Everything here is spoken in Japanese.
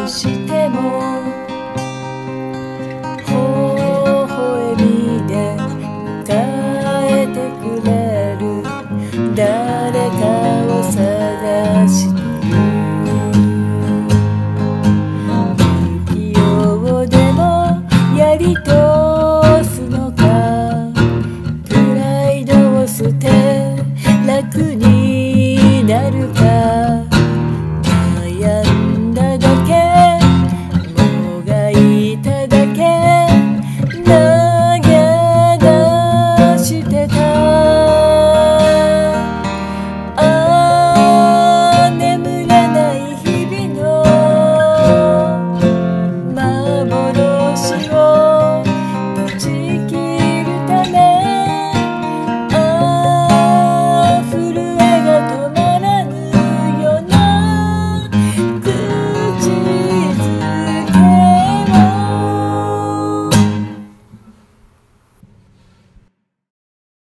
としても微笑みで迎えてくれる誰かを探して不器用でもやり通すのかプライドを捨て楽になるか